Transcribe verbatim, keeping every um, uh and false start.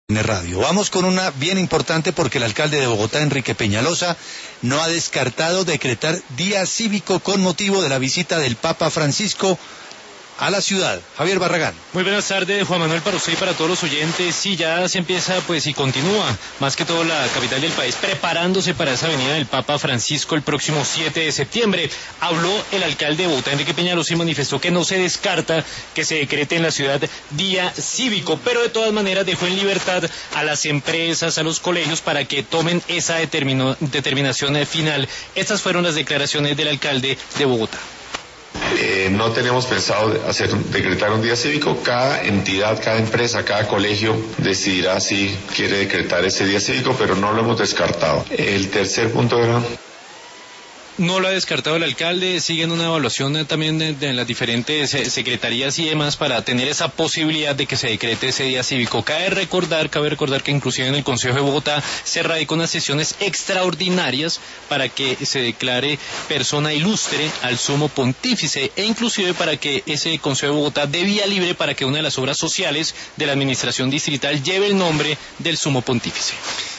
Radio. Vamos con una bien importante porque el alcalde de Bogotá, Enrique Peñalosa, no ha descartado decretar día cívico con motivo de la visita del Papa Francisco a la ciudad. Javier Barragán. Muy buenas tardes, Juan Manuel, para usted y para todos los oyentes. Sí, ya se empieza pues y continúa, más que todo la capital del país, preparándose para esa venida del Papa Francisco el próximo siete de septiembre. Habló el alcalde de Bogotá, Enrique Peñalosa, y manifestó que no se descarta que se decrete en la ciudad día cívico, pero de todas maneras dejó en libertad a las empresas, a los colegios, para que tomen esa determino, determinación final. Estas fueron las declaraciones del alcalde de Bogotá. Eh, no tenemos pensado hacer decretar un día cívico. Cada entidad, cada empresa, cada colegio decidirá si quiere decretar ese día cívico, pero no lo hemos descartado. El tercer punto era... No lo ha descartado el alcalde, siguen una evaluación también de, de las diferentes secretarías y demás para tener esa posibilidad de que se decrete ese día cívico. Cabe recordar, cabe recordar que inclusive en el Consejo de Bogotá se radicó unas sesiones extraordinarias para que se declare persona ilustre al sumo pontífice e inclusive para que ese Consejo de Bogotá dé vía libre para que una de las obras sociales de la administración distrital lleve el nombre del sumo pontífice.